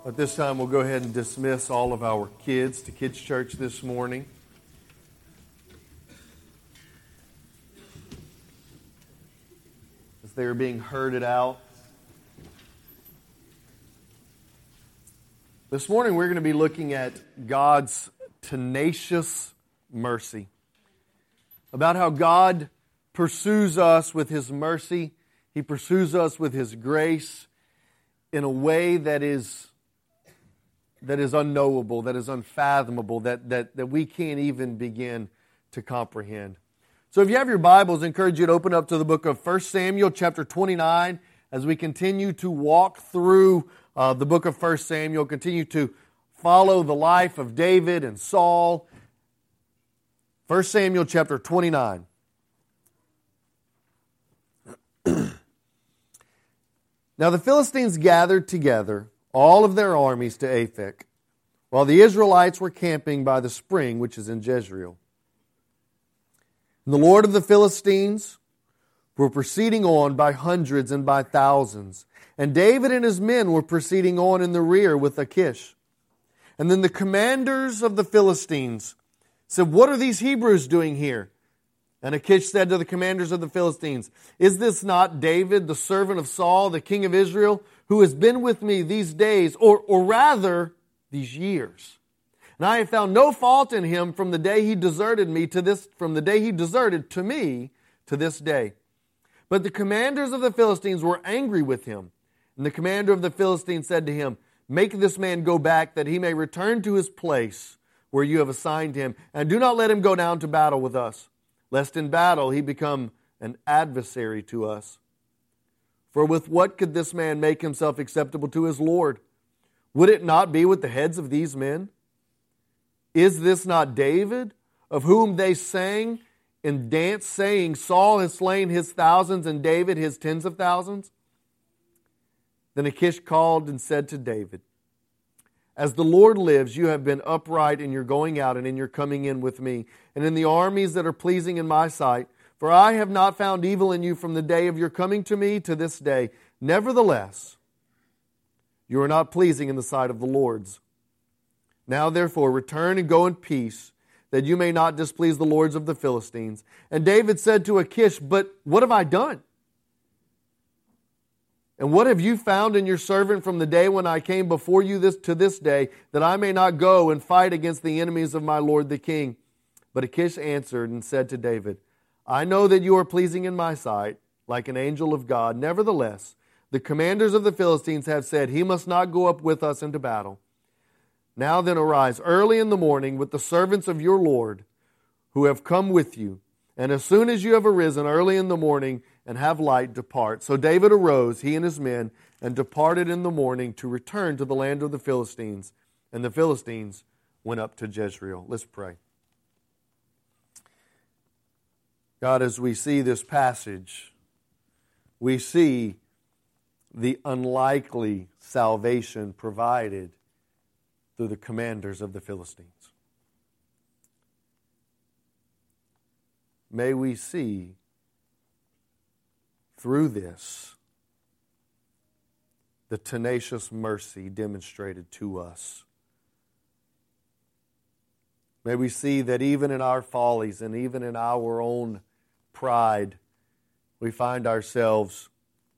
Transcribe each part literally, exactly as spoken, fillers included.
At this time, we'll go ahead and dismiss all of our kids to Kids Church this morning. As they are being herded out. This morning, we're going to be looking at God's tenacious mercy. About how God pursues us with His mercy. He pursues us with His grace in a way that is that is unknowable, that is unfathomable, that, that, that we can't even begin to comprehend. So if you have your Bibles, I encourage you to open up to the book of First Samuel chapter twenty-nine as we continue to walk through uh, the book of First Samuel, continue to follow the life of David and Saul. First Samuel chapter twenty-nine. Now the Philistines gathered together all of their armies to Aphek, while the Israelites were camping by the spring which is in Jezreel. And the Lord of the Philistines were proceeding on by hundreds and by thousands, and David and his men were proceeding on in the rear with Achish. And then the commanders of the Philistines said, "What are these Hebrews doing here?" And Achish said to the commanders of the Philistines, "Is this not David, the servant of Saul, the king of Israel, who has been with me these days, or, or rather, these years? And I have found no fault in him from the day he deserted me to this, from the day he deserted to me to this day." But the commanders of the Philistines were angry with him. And the commander of the Philistines said to him, "Make this man go back, that he may return to his place where you have assigned him, and do not let him go down to battle with us, lest in battle he become an adversary to us. For with what could this man make himself acceptable to his Lord? Would it not be with the heads of these men? Is this not David, of whom they sang and danced, saying, Saul has slain his thousands and David his tens of thousands?" Then Achish called and said to David, "As the Lord lives, you have been upright in your going out and in your coming in with me, and in the armies that are pleasing in my sight. For I have not found evil in you from the day of your coming to me to this day. Nevertheless, you are not pleasing in the sight of the Lord's. Now therefore return and go in peace, that you may not displease the lords of the Philistines." And David said to Achish, "But what have I done? And what have you found in your servant from the day when I came before you this to this day, that I may not go and fight against the enemies of my lord the king?" But Achish answered and said to David, "I know that you are pleasing in my sight, like an angel of God. Nevertheless, the commanders of the Philistines have said, he must not go up with us into battle. Now then arise early in the morning with the servants of your Lord, who have come with you. And as soon as you have arisen early in the morning and have light, depart." So David arose, he and his men, and departed in the morning to return to the land of the Philistines. And the Philistines went up to Jezreel. Let's pray. God, as we see this passage, we see the unlikely salvation provided through the commanders of the Philistines. May we see through this the tenacious mercy demonstrated to us. May we see that even in our follies and even in our own pride, we find ourselves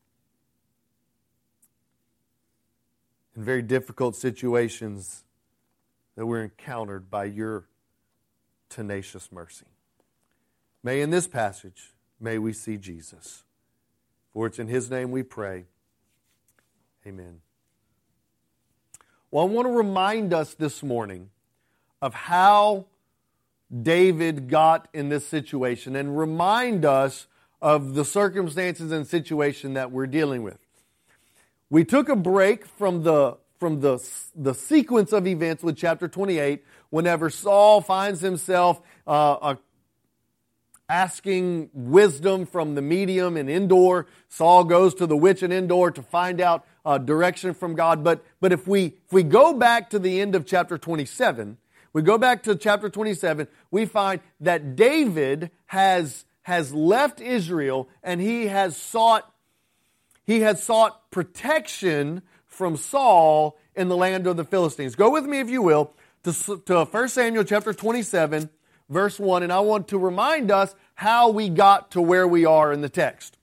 in very difficult situations that we're encountered by your tenacious mercy. May in this passage, may we see Jesus. For it's in His name we pray. Amen. Well, I want to remind us this morning of how David got in this situation and remind us of the circumstances and situation that we're dealing with. We took a break from the from the, the sequence of events with chapter twenty-eight whenever Saul finds himself uh, uh, asking wisdom from the medium in Endor. Saul goes to the witch in Endor to find out uh, direction from God. But but if we if we go back to the end of chapter twenty-seven, we go back to chapter twenty-seven, we find that David has has left Israel and he has sought he has sought protection from Saul in the land of the Philistines. Go with me, if you will, to, to First Samuel chapter twenty-seven, verse one, and I want to remind us how we got to where we are in the text.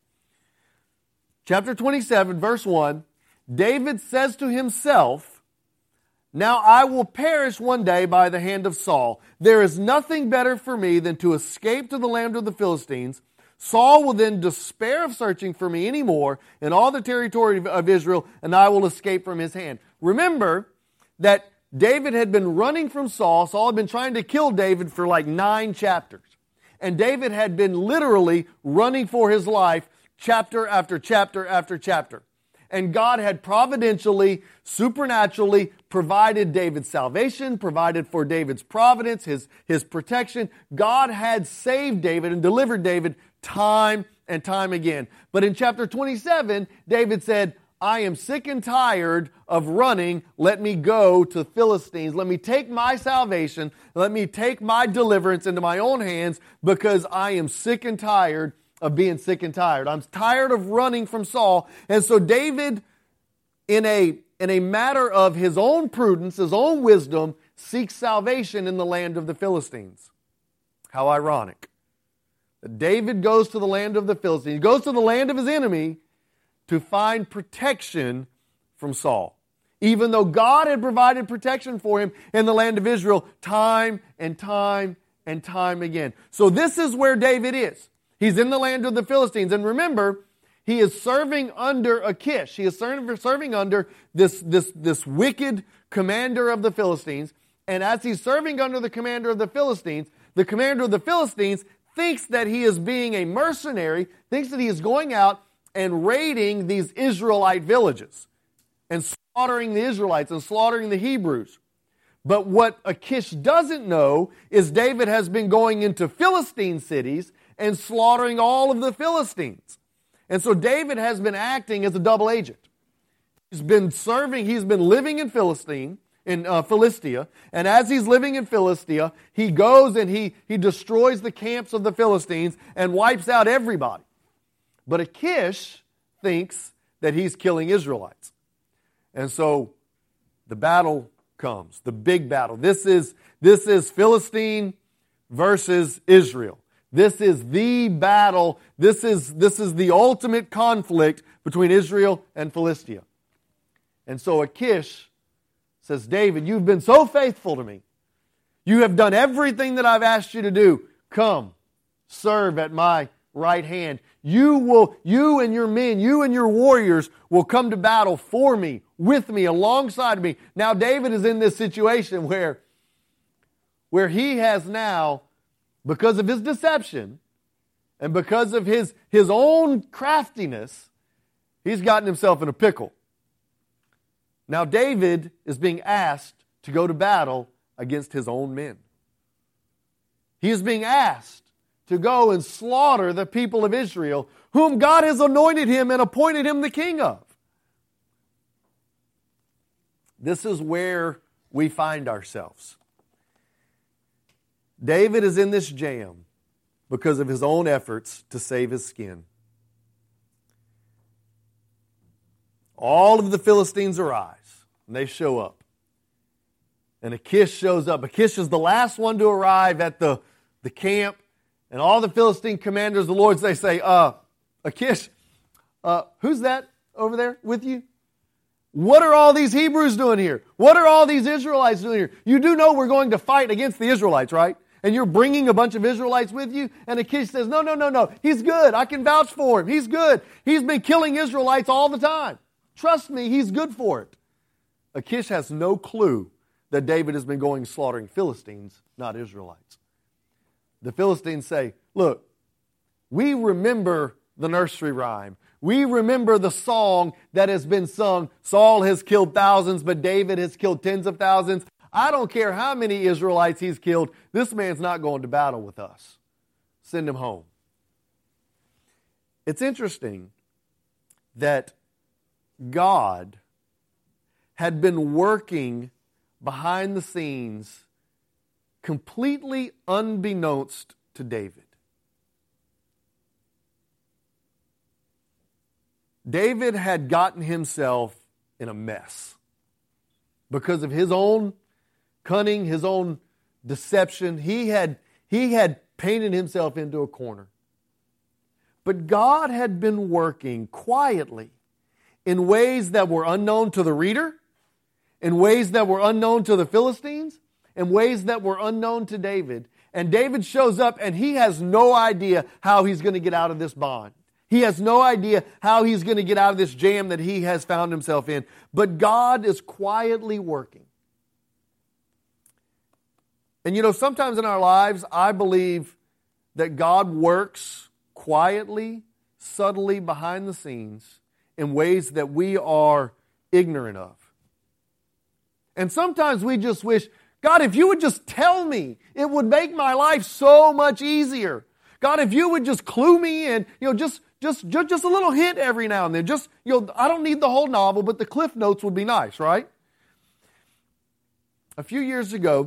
Chapter twenty-seven, verse one, David says to himself, "Now I will perish one day by the hand of Saul. There is nothing better for me than to escape to the land of the Philistines. Saul will then despair of searching for me anymore in all the territory of Israel, and I will escape from his hand." Remember that David had been running from Saul. Saul had been trying to kill David for like nine chapters. And David had been literally running for his life chapter after chapter after chapter. And God had providentially, supernaturally provided David's salvation, provided for David's providence, his, his protection. God had saved David and delivered David time and time again. But in chapter twenty-seven, David said, "I am sick and tired of running. Let me go to Philistines. Let me take my salvation. Let me take my deliverance into my own hands, because I am sick and tired of being sick and tired. I'm tired of running from Saul." And so David, in a, in a matter of his own prudence, his own wisdom, seeks salvation in the land of the Philistines. How ironic. David goes to the land of the Philistines. He goes to the land of his enemy to find protection from Saul. Even though God had provided protection for him in the land of Israel time and time and time again. So this is where David is. He's in the land of the Philistines. And remember, he is serving under Achish. He is serving under this, this, this wicked commander of the Philistines. And as he's serving under the commander of the Philistines, the commander of the Philistines thinks that he is being a mercenary, thinks that he is going out and raiding these Israelite villages and slaughtering the Israelites and slaughtering the Hebrews. But what Achish doesn't know is David has been going into Philistine cities and slaughtering all of the Philistines. And so David has been acting as a double agent. He's been serving, he's been living in Philistine, in uh, Philistia, and as he's living in Philistia, he goes and he, he destroys the camps of the Philistines and wipes out everybody. But Achish thinks that he's killing Israelites. And so the battle comes, the big battle. This is, this is Philistine versus Israel. This is the battle. This is, this is the ultimate conflict between Israel and Philistia. And so Achish says, "David, you've been so faithful to me. You have done everything that I've asked you to do. Come, serve at my right hand. You will, you and your men, you and your warriors will come to battle for me, with me, alongside me." Now David is in this situation where, where he has now, because of his deception and because of his, his own craftiness, he's gotten himself in a pickle. Now David is being asked to go to battle against his own men. He is being asked to go and slaughter the people of Israel, whom God has anointed him and appointed him the king of. This is where we find ourselves. David is in this jam because of his own efforts to save his skin. All of the Philistines arise, and they show up. And Achish shows up. Achish is the last one to arrive at the, the camp. And all the Philistine commanders of the Lords, they say, uh, Achish, uh, who's that over there with you? What are all these Hebrews doing here? What are all these Israelites doing here? You do know we're going to fight against the Israelites, right? And you're bringing a bunch of Israelites with you? And Achish says, no, no, no, no. He's good. I can vouch for him. He's good. He's been killing Israelites all the time. Trust me, he's good for it. Achish has no clue that David has been going slaughtering Philistines, not Israelites. The Philistines say, look, we remember the nursery rhyme. We remember the song that has been sung. Saul has killed thousands, but David has killed tens of thousands. I don't care how many Israelites he's killed. This man's not going to battle with us. Send him home. It's interesting that God had been working behind the scenes completely unbeknownst to David. David had gotten himself in a mess. Because of his own cunning, his own deception, he had, he had painted himself into a corner. But God had been working quietly in ways that were unknown to the reader, in ways that were unknown to the Philistines, in ways that were unknown to David. And David shows up and he has no idea how he's going to get out of this bond. He has no idea how he's going to get out of this jam that he has found himself in. But God is quietly working. And you know, sometimes in our lives, I believe that God works quietly, subtly behind the scenes in ways that we are ignorant of. And sometimes we just wish, God, if you would just tell me, it would make my life so much easier. God, if you would just clue me in, you know, just just just, just a little hint every now and then. Just, you know, I don't need the whole novel, but the Cliff Notes would be nice, right? A few years ago,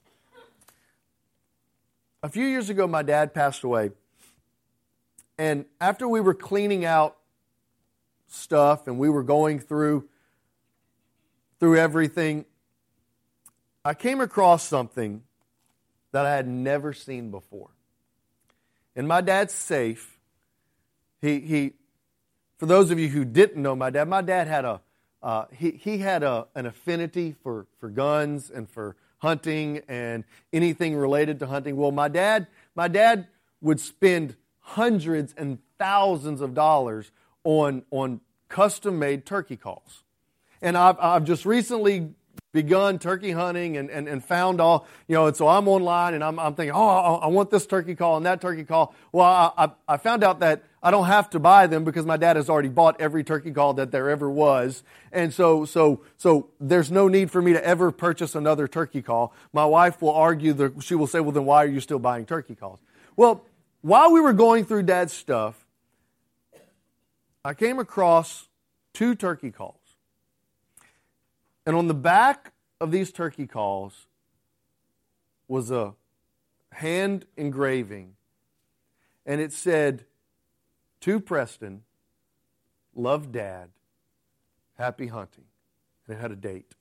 a few years ago, my dad passed away. And after we were cleaning out stuff and we were going through through everything, I came across something that I had never seen before. In my dad's safe, he he for those of you who didn't know my dad, my dad had a uh, he he had a an affinity for for guns and for hunting and anything related to hunting. Well, my dad my dad would spend hundreds and thousands of dollars on on custom-made turkey calls. And I've I've just recently begun turkey hunting and, and, and found all, you know, and so I'm online and I'm, I'm thinking, oh, I, I want this turkey call and that turkey call. Well, I, I, I found out that I don't have to buy them because my dad has already bought every turkey call that there ever was. And so, so, so there's no need for me to ever purchase another turkey call. My wife will argue that she will say, well, then why are you still buying turkey calls? Well, while we were going through Dad's stuff, I came across two turkey calls. And on the back of these turkey calls was a hand engraving. And it said, to Preston, love Dad, happy hunting. And it had a date.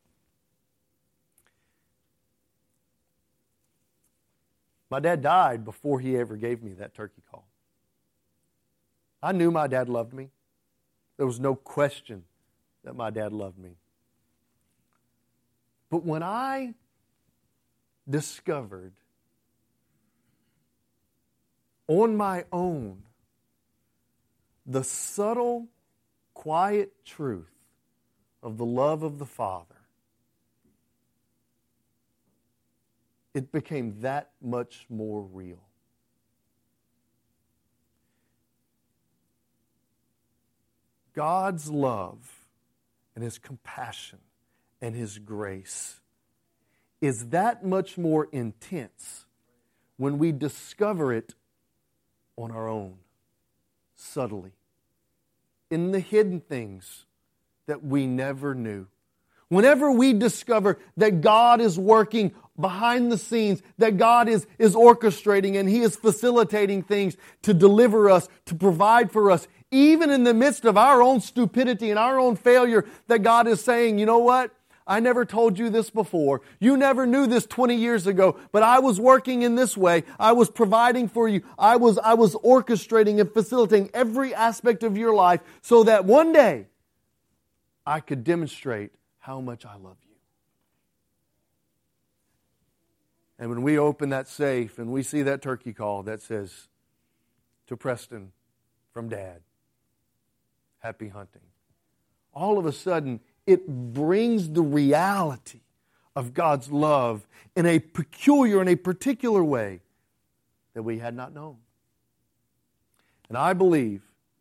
My dad died before he ever gave me that turkey call. I knew my dad loved me. There was no question that my dad loved me. But when I discovered on my own the subtle, quiet truth of the love of the Father, it became that much more real. God's love and His compassion and His grace is that much more intense when we discover it on our own, subtly, in the hidden things that we never knew. Whenever we discover that God is working behind the scenes, that God is, is orchestrating and He is facilitating things to deliver us, to provide for us, even in the midst of our own stupidity and our own failure, that God is saying, you know what? I never told you this before. You never knew this twenty years ago, but I was working in this way. I was providing for you. I was, I was orchestrating and facilitating every aspect of your life so that one day I could demonstrate how much I love you. And when we open that safe and we see that turkey call that says, to Preston from Dad, happy hunting. All of a sudden, it brings the reality of God's love in a peculiar, in a particular way that we had not known. And I believe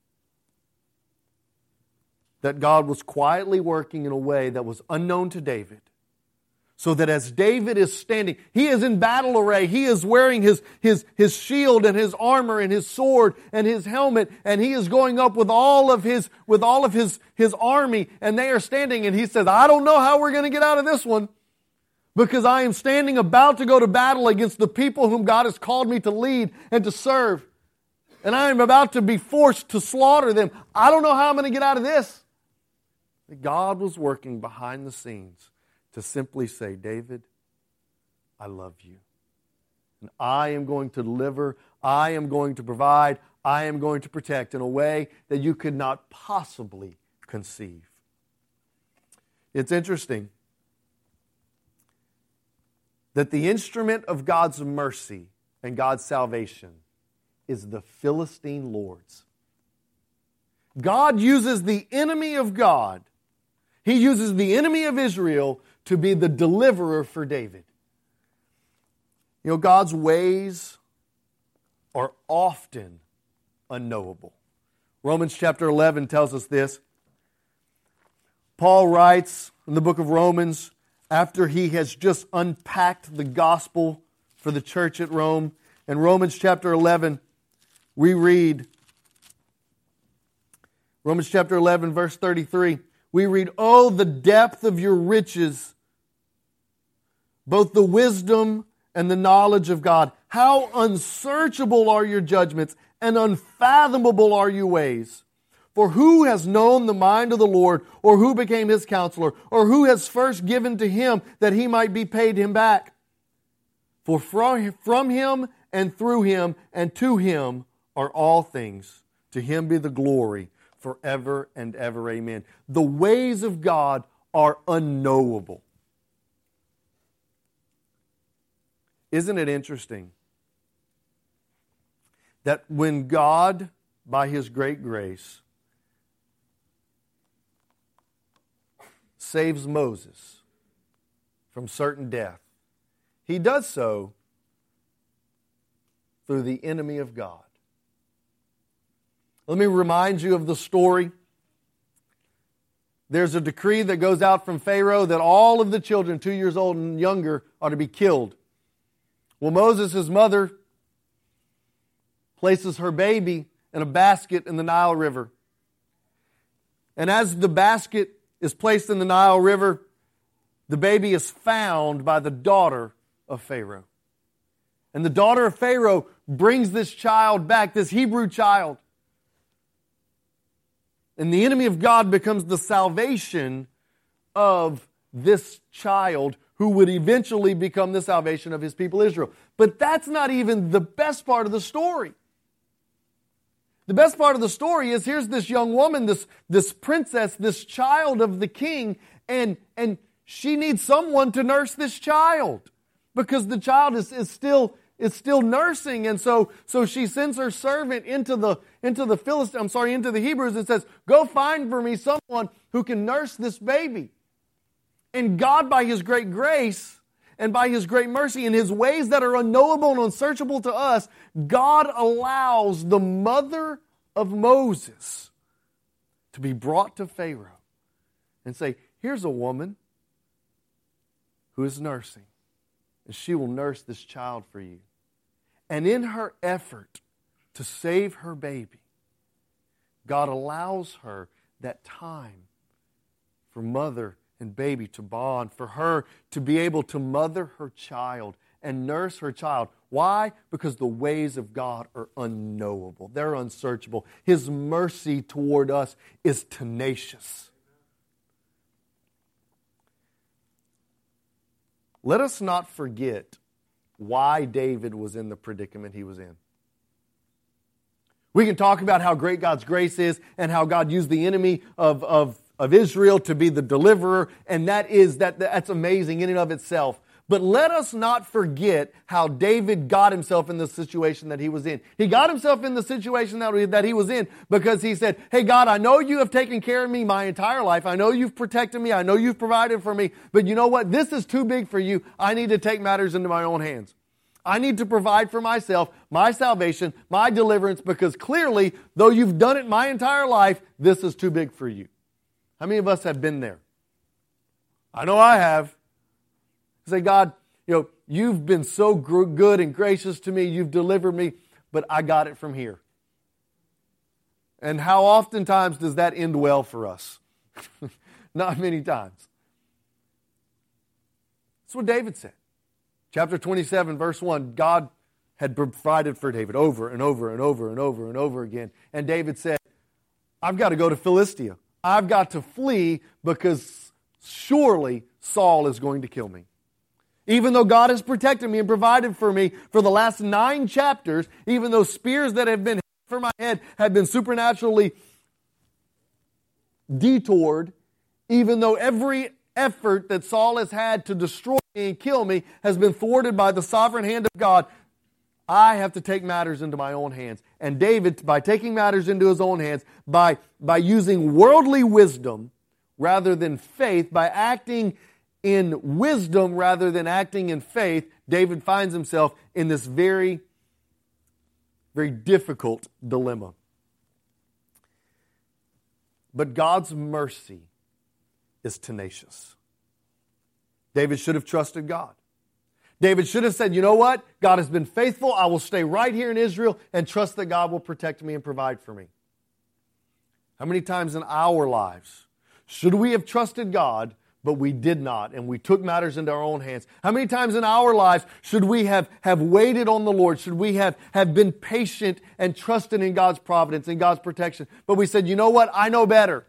that God was quietly working in a way that was unknown to David. So that as David is standing, he is in battle array. He is wearing his, his, his shield and his armor and his sword and his helmet. And he is going up with all of his, with all of his, his army. And they are standing and he says, I don't know how we're going to get out of this one. Because I am standing about to go to battle against the people whom God has called me to lead and to serve. And I am about to be forced to slaughter them. I don't know how I'm going to get out of this. that God was working behind the scenes to simply say, David, I love you. And I am going to deliver, I am going to provide, I am going to protect in a way that you could not possibly conceive. It's interesting that the instrument of God's mercy and God's salvation is the Philistine lords. God uses the enemy of God. He uses the enemy of Israel to be the deliverer for David. You know, God's ways are often unknowable. Romans chapter eleven tells us this. Paul writes in the book of Romans, after he has just unpacked the gospel for the church at Rome, in Romans chapter eleven, we read, Romans chapter eleven, verse thirty-three, we read, "Oh, the depth of your riches, both the wisdom and the knowledge of God. How unsearchable are your judgments, and unfathomable are your ways. For who has known the mind of the Lord, or who became His counselor, or who has first given to Him that He might be paid Him back? For from, from Him and through Him and to Him are all things. To Him be the glory forever and ever. Amen." The ways of God are unknowable. Isn't it interesting that when God, by His great grace, saves Moses from certain death, He does so through the enemy of God? Let me remind you of the story. There's a decree that goes out from Pharaoh that all of the children two years old and younger are to be killed. Well, Moses, his mother, places her baby in a basket in the Nile River. And as the basket is placed in the Nile River, the baby is found by the daughter of Pharaoh. And the daughter of Pharaoh brings this child back, this Hebrew child. And the enemy of God becomes the salvation of this child, who would eventually become the salvation of His people Israel. But that's not even the best part of the story. The best part of the story is here's this young woman, this, this princess, this child of the king, and, and she needs someone to nurse this child because the child is, is still is still nursing. And so, so she sends her servant into the into the Philistine, I'm sorry, into the Hebrews and says, "Go find for me someone who can nurse this baby." And God, by His great grace and by His great mercy and His ways that are unknowable and unsearchable to us, God allows the mother of Moses to be brought to Pharaoh and say, "Here's a woman who is nursing, and she will nurse this child for you." And in her effort to save her baby, God allows her that time for mother and baby to bond, for her to be able to mother her child and nurse her child. Why? Because the ways of God are unknowable. They're unsearchable. His mercy toward us is tenacious. Let us not forget why David was in the predicament he was in. We can talk about how great God's grace is and how God used the enemy of, of, of Israel to be the deliverer, and that is that that's amazing in and of itself. But let us not forget how David got himself in the situation that he was in. He got himself in the situation that, that he was in because he said, "Hey God, I know you have taken care of me my entire life. I know you've protected me. I know you've provided for me. But you know what? This is too big for you. I need to take matters into my own hands. I need to provide for myself, my salvation, my deliverance, because clearly, though you've done it my entire life, this is too big for you." How many of us have been there? I know I have. Say, "God, you know, you've been so gr- good and gracious to me. You've delivered me, but I got it from here." And how oftentimes does that end well for us? Not many times. That's what David said. Chapter twenty-seven, verse one, God had provided for David over and over and over and over and over again. And David said, "I've got to go to Philistia. I've got to flee because surely Saul is going to kill me. Even though God has protected me and provided for me for the last nine chapters, even though spears that have been for my head have been supernaturally detoured, even though every effort that Saul has had to destroy me and kill me has been thwarted by the sovereign hand of God, I have to take matters into my own hands. And David, by taking matters into his own hands, by, by using worldly wisdom rather than faith, by acting in wisdom rather than acting in faith, David finds himself in this very, very difficult dilemma. But God's mercy is tenacious. David should have trusted God. David should have said, you know what? God has been faithful. I will stay right here in Israel and trust that God will protect me and provide for me. How many times in our lives should we have trusted God, but we did not, and we took matters into our own hands? How many times in our lives should we have, have waited on the Lord? Should we have, have been patient and trusted in God's providence and God's protection? But we said, you know what? I know better.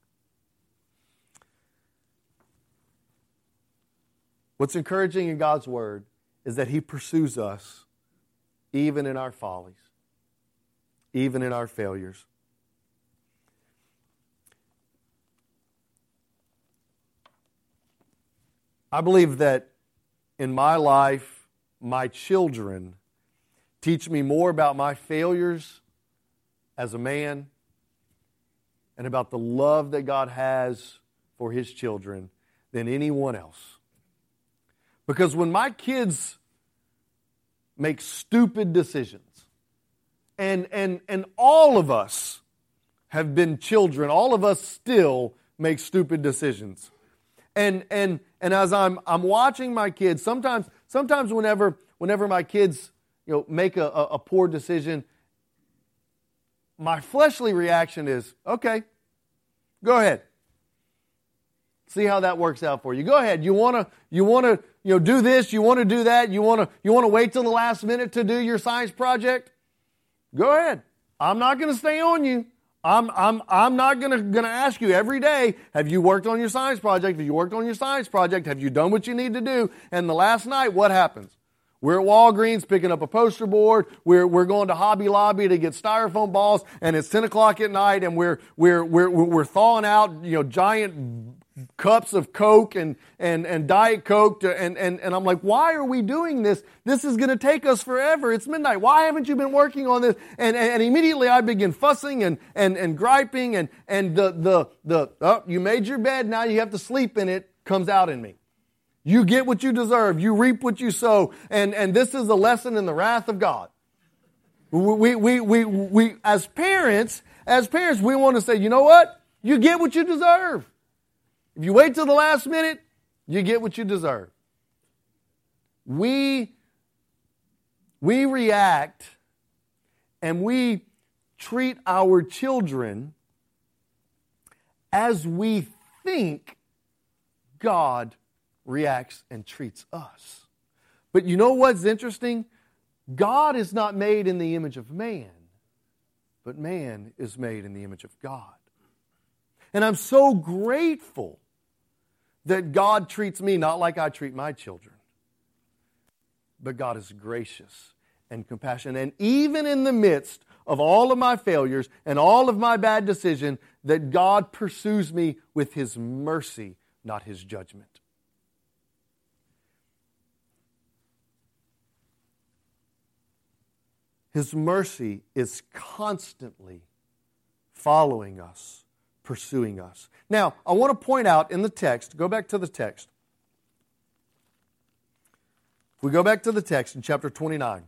What's encouraging in God's Word is that He pursues us even in our follies, even in our failures. I believe that in my life, my children teach me more about my failures as a man and about the love that God has for His children than anyone else. Because when my kids make stupid decisions, and, and, and all of us have been children, all of us still make stupid decisions. And and and as I'm I'm watching my kids, sometimes sometimes whenever whenever my kids you know make a, a, a poor decision, my fleshly reaction is, okay, go ahead. See how that works out for you. Go ahead. You wanna you wanna you know do this, you wanna do that, you wanna you wanna wait till the last minute to do your science project? Go ahead. I'm not gonna stay on you. I'm I'm I'm not gonna gonna ask you every day, have you worked on your science project? Have you worked on your science project? Have you done what you need to do? And the last night, what happens? We're at Walgreens picking up a poster board. We're we're going to Hobby Lobby to get styrofoam balls, and it's ten o'clock at night, and we're we're we're we're thawing out you know giant cups of Coke and and and Diet Coke, to, and and and I'm like, why are we doing this? This is going to take us forever. It's midnight. Why haven't you been working on this? And and, and immediately I begin fussing and and and griping, and and the the the oh, you made your bed, now you have to sleep in it, comes out in me. You get what you deserve. You reap what you sow. And, and this is a lesson in the wrath of God. We, we, we, we, as parents, as parents, we want to say, you know what? You get what you deserve. If you wait till the last minute, you get what you deserve. We, we react and we treat our children as we think God reacts and treats us. But you know what's interesting? God is not made in the image of man, but man is made in the image of God. And I'm so grateful that God treats me not like I treat my children, but God is gracious and compassionate. And even in the midst of all of my failures and all of my bad decision, that God pursues me with His mercy, not His judgment. His mercy is constantly following us, pursuing us. Now, I want to point out in the text, go back to the text. If we go back to the text in chapter twenty-nine.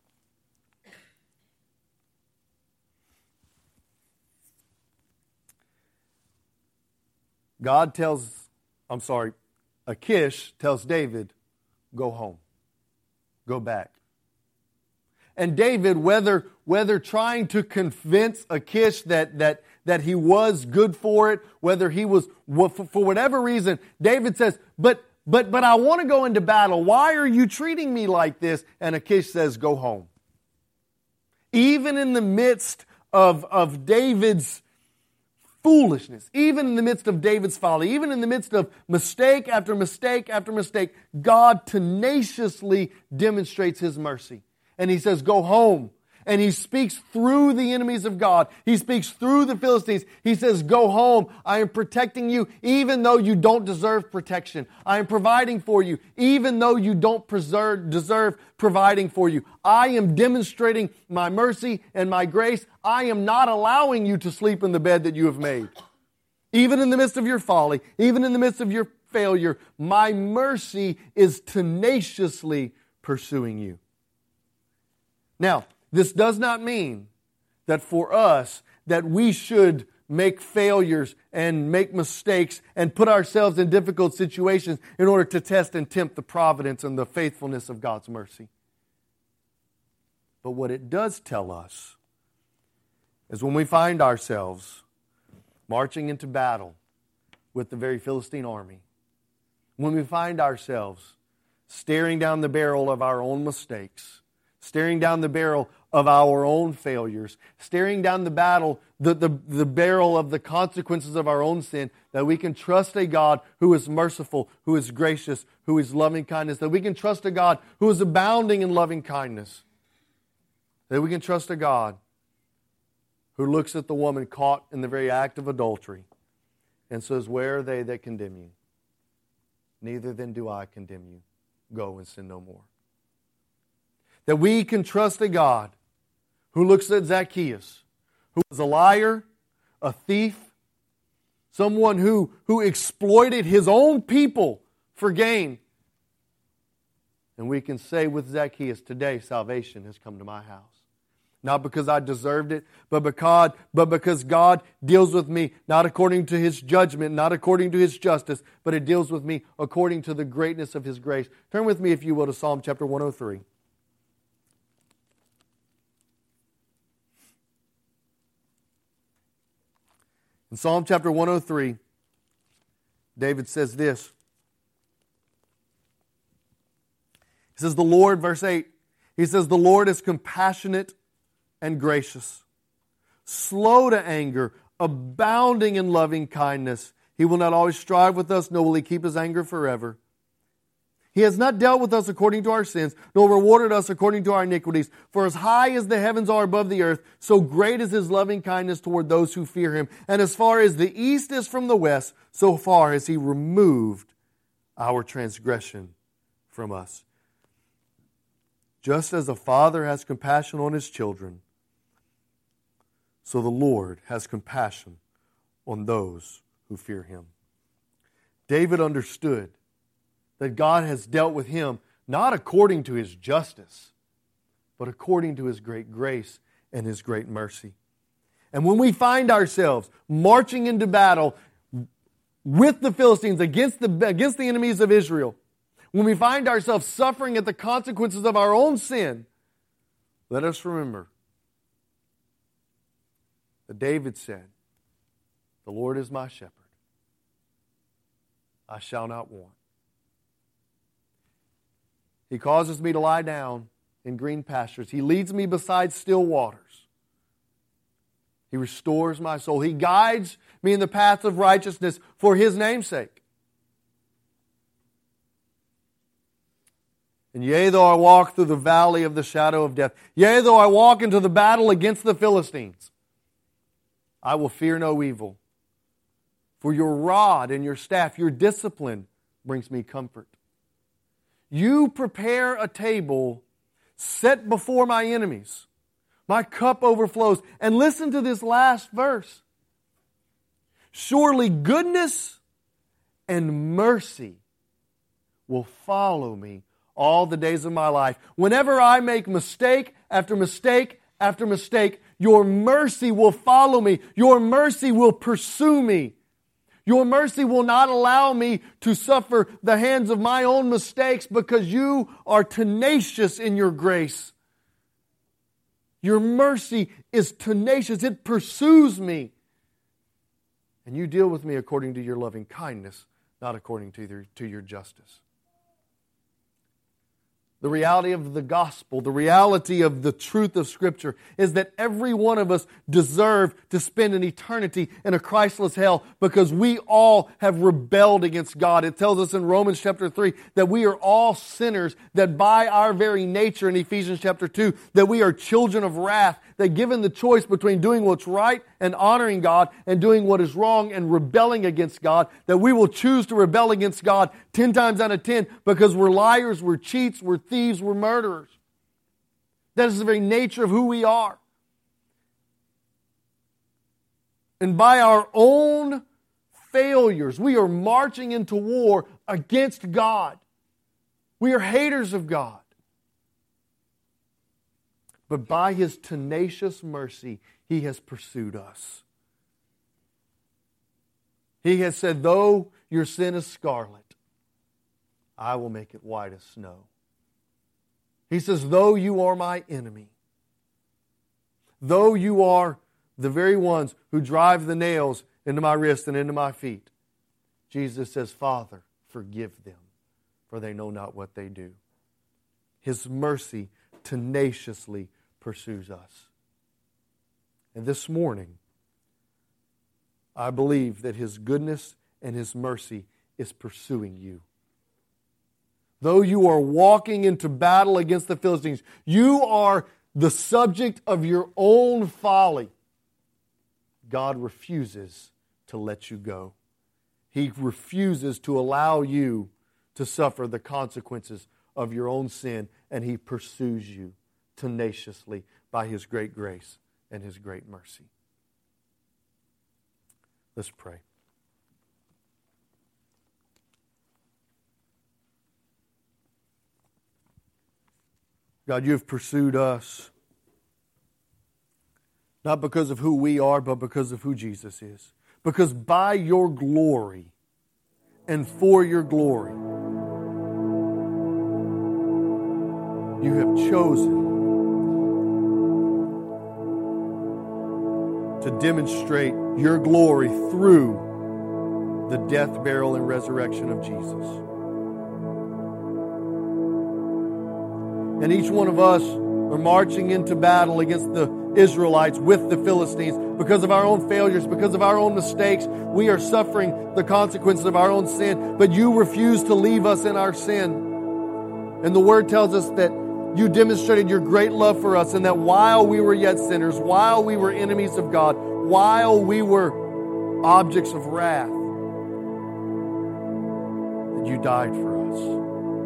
God tells, I'm sorry, Achish tells David, go home. Go back. And David, whether whether trying to convince Achish that that that he was good for it, whether he was for whatever reason, David says, "But but but I want to go into battle. Why are you treating me like this?" And Achish says, "Go home." Even in the midst of of David's foolishness, even in the midst of David's folly, even in the midst of mistake after mistake after mistake, God tenaciously demonstrates His mercy. And He says, go home. And He speaks through the enemies of God. He speaks through the Philistines. He says, go home. I am protecting you even though you don't deserve protection. I am providing for you even though you don't preserve, deserve providing for you. I am demonstrating my mercy and my grace. I am not allowing you to sleep in the bed that you have made. Even in the midst of your folly, even in the midst of your failure, my mercy is tenaciously pursuing you. Now, this does not mean that for us that we should make failures and make mistakes and put ourselves in difficult situations in order to test and tempt the providence and the faithfulness of God's mercy. But what it does tell us is when we find ourselves marching into battle with the very Philistine army, when we find ourselves staring down the barrel of our own mistakes, staring down the barrel of our own failures, staring down the battle, the, the, the barrel of the consequences of our own sin, that we can trust a God who is merciful, who is gracious, who is loving kindness, that we can trust a God who is abounding in loving kindness, that we can trust a God who looks at the woman caught in the very act of adultery and says, where are they that condemn you? Neither then do I condemn you. Go and sin no more. That we can trust a God who looks at Zacchaeus, who was a liar, a thief, someone who, who exploited his own people for gain. And we can say with Zacchaeus, today salvation has come to my house. Not because I deserved it, but because, but because God deals with me not according to His judgment, not according to His justice, but it deals with me according to the greatness of His grace. Turn with me, if you will, to Psalm chapter one oh three. In Psalm chapter one oh three, David says this. He says, the Lord, verse eight, he says, the Lord is compassionate and gracious, slow to anger, abounding in loving kindness. He will not always strive with us, nor will He keep His anger forever. He has not dealt with us according to our sins, nor rewarded us according to our iniquities. For as high as the heavens are above the earth, so great is His loving kindness toward those who fear Him. And as far as the east is from the west, so far has He removed our transgression from us. Just as a father has compassion on his children, so the Lord has compassion on those who fear Him. David understood that God has dealt with him not according to His justice, but according to His great grace and His great mercy. And when we find ourselves marching into battle with the Philistines against the, against the enemies of Israel, when we find ourselves suffering at the consequences of our own sin, let us remember that David said, the Lord is my shepherd. I shall not want. He causes me to lie down in green pastures. He leads me beside still waters. He restores my soul. He guides me in the path of righteousness for His name's sake. And yea, though I walk through the valley of the shadow of death, yea, though I walk into the battle against the Philistines, I will fear no evil. For your rod and your staff, your discipline, brings me comfort. You prepare a table set before my enemies. My cup overflows. And listen to this last verse. Surely goodness and mercy will follow me all the days of my life. Whenever I make mistake after mistake after mistake, your mercy will follow me. Your mercy will pursue me. Your mercy will not allow me to suffer the hands of my own mistakes because you are tenacious in your grace. Your mercy is tenacious. It pursues me. And you deal with me according to your loving kindness, not according to your, to your justice. The reality of the gospel, the reality of the truth of Scripture is that every one of us deserve to spend an eternity in a Christless hell because we all have rebelled against God. It tells us in Romans chapter three that we are all sinners, that by our very nature in Ephesians chapter two, that we are children of wrath, that given the choice between doing what's right and honoring God and doing what is wrong and rebelling against God, that we will choose to rebel against God ten times out of ten because we're liars, we're cheats, we're thieves, we're murderers. That is the very nature of who we are. And by our own failures, we are marching into war against God. We are haters of God. But by His tenacious mercy, He has pursued us. He has said, though your sin is scarlet, I will make it white as snow. He says, though you are my enemy, though you are the very ones who drive the nails into my wrist and into my feet, Jesus says, Father, forgive them, for they know not what they do. His mercy tenaciously pursues us. And this morning, I believe that His goodness and His mercy is pursuing you. Though you are walking into battle against the Philistines, you are the subject of your own folly. God refuses to let you go. He refuses to allow you to suffer the consequences of your own sin, and He pursues you tenaciously by His great grace and His great mercy. Let's pray. God, You have pursued us, not because of who we are, but because of who Jesus is. Because by Your glory and for Your glory, You have chosen to demonstrate Your glory through the death, burial, and resurrection of Jesus. And each one of us are marching into battle against the Israelites with the Philistines because of our own failures, because of our own mistakes. We are suffering the consequences of our own sin, but You refuse to leave us in our sin. And the Word tells us that You demonstrated Your great love for us, and that while we were yet sinners, while we were enemies of God, while we were objects of wrath, that You died for us.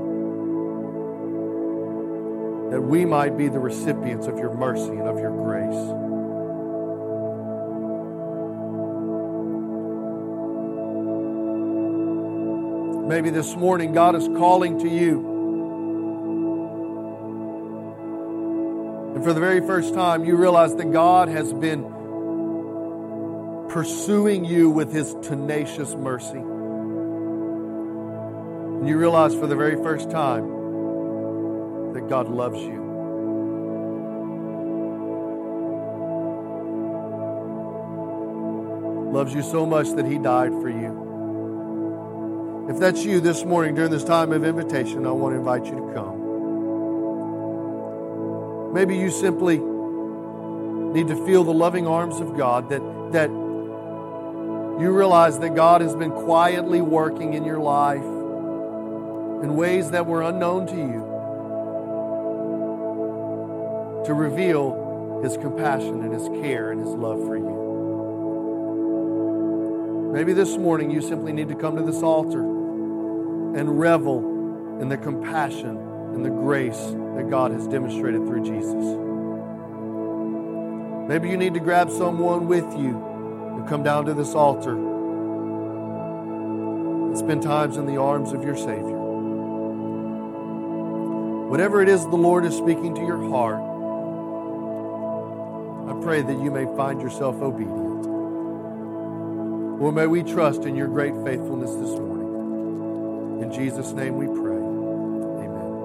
That we might be the recipients of Your mercy and of Your grace. Maybe this morning God is calling to you. And for the very first time, you realize that God has been pursuing you with His tenacious mercy. And you realize for the very first time that God loves you. Loves you so much that He died for you. If that's you this morning during this time of invitation, I want to invite you to come. Maybe you simply need to feel the loving arms of God, that, that you realize that God has been quietly working in your life in ways that were unknown to you, to reveal His compassion and His care and His love for you. Maybe this morning you simply need to come to this altar and revel in the compassion and the grace that God has demonstrated through Jesus. Maybe you need to grab someone with you and come down to this altar and spend times in the arms of your Savior. Whatever it is the Lord is speaking to your heart, I pray that you may find yourself obedient. Or may we trust in Your great faithfulness this morning. In Jesus' name we pray.